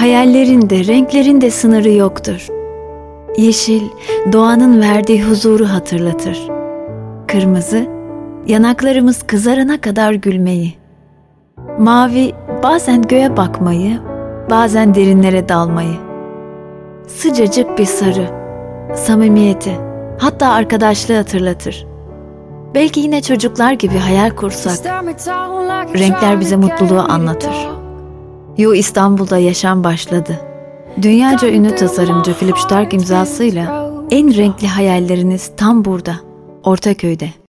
Hayallerin de, renklerin de sınırı yoktur. Yeşil, doğanın verdiği huzuru hatırlatır. Kırmızı, yanaklarımız kızarana kadar gülmeyi. Mavi, bazen göğe bakmayı, bazen derinlere dalmayı. Sıcacık bir sarı, samimiyeti, hatta arkadaşlığı hatırlatır. Belki yine çocuklar gibi hayal kursak, renkler bize mutluluğu anlatır. İstanbul'da yaşam başladı. Dünyaca ünlü tasarımcı Philippe Starck imzasıyla en renkli hayalleriniz tam burada, Ortaköy'de.